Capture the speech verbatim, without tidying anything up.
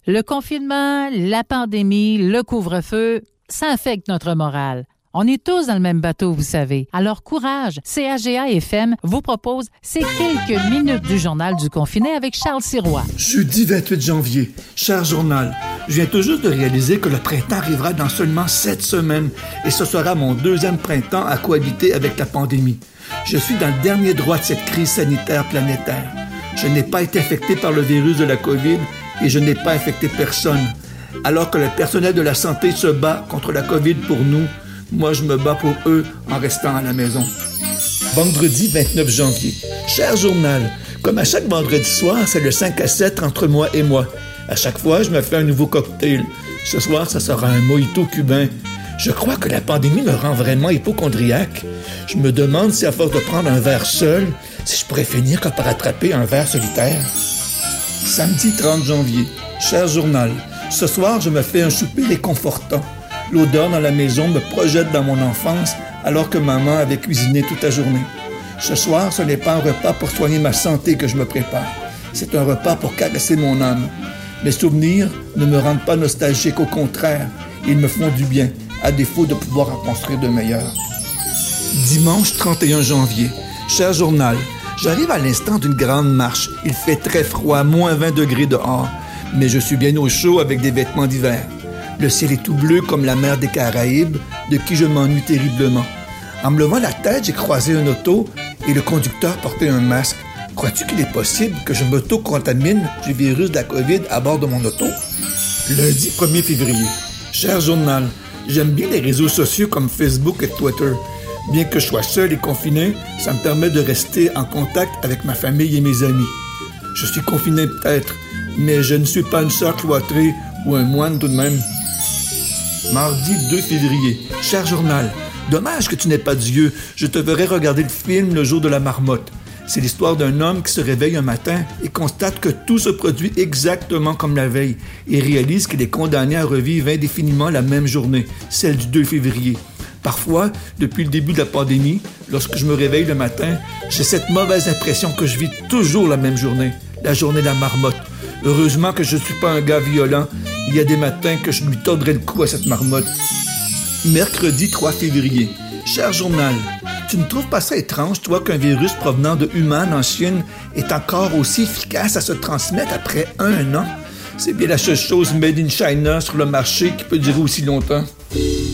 Le confinement, la pandémie, le couvre-feu, ça affecte notre morale. On est tous dans le même bateau, vous savez. Alors courage, C A G A F M vous propose ces quelques minutes du journal du confiné avec Charles Sirois. Jeudi vingt-huit janvier, cher journal, je viens tout juste de réaliser que le printemps arrivera dans seulement sept semaines et ce sera mon deuxième printemps à cohabiter avec la pandémie. Je suis dans le dernier droit de cette crise sanitaire planétaire. Je n'ai pas été affecté par le virus de la COVID et je n'ai pas infecté personne. Alors que le personnel de la santé se bat contre la COVID pour nous, moi, je me bats pour eux en restant à la maison. Vendredi vingt-neuf janvier. Cher journal, comme à chaque vendredi soir, c'est le cinq à sept entre moi et moi. À chaque fois, je me fais un nouveau cocktail. Ce soir, ça sera un mojito cubain. Je crois que la pandémie me rend vraiment hypocondriaque. Je me demande si à force de prendre un verre seul, si je pourrais finir que par attraper un verre solitaire. Samedi trente janvier. Cher journal, ce soir, je me fais un souper réconfortant. L'odeur dans la maison me projette dans mon enfance alors que maman avait cuisiné toute la journée. Ce soir, ce n'est pas un repas pour soigner ma santé que je me prépare. C'est un repas pour caresser mon âme. Mes souvenirs ne me rendent pas nostalgique, au contraire, ils me font du bien, à défaut de pouvoir en construire de meilleurs. Dimanche trente et un janvier. Cher journal, j'arrive à l'instant d'une grande marche. Il fait très froid, moins vingt degrés dehors, mais je suis bien au chaud avec des vêtements d'hiver. Le ciel est tout bleu comme la mer des Caraïbes, de qui je m'ennuie terriblement. En me levant la tête, j'ai croisé un auto et le conducteur portait un masque. Crois-tu qu'il est possible que je m'auto-contamine du virus de la COVID à bord de mon auto? Lundi premier février. Cher journal, j'aime bien les réseaux sociaux comme Facebook et Twitter. Bien que je sois seul et confiné, ça me permet de rester en contact avec ma famille et mes amis. Je suis confiné peut-être, mais je ne suis pas une sœur cloîtrée ou un moine tout de même. Mardi deux février. Cher journal, dommage que tu n'aies pas Dieu. Je te verrai regarder le film Le jour de la marmotte. C'est l'histoire d'un homme qui se réveille un matin et constate que tout se produit exactement comme la veille et réalise qu'il est condamné à revivre indéfiniment la même journée, celle du deux février. Parfois, depuis le début de la pandémie, lorsque je me réveille le matin, j'ai cette mauvaise impression que je vis toujours la même journée, la journée de la marmotte. Heureusement que je ne suis pas un gars violent. Il y a des matins que je lui tordrais le cou à cette marmotte. Mercredi trois février. Cher journal, tu ne trouves pas ça étrange, toi, qu'un virus provenant de Wuhan en Chine est encore aussi efficace à se transmettre après un an? C'est bien la seule chose made in China sur le marché qui peut durer aussi longtemps.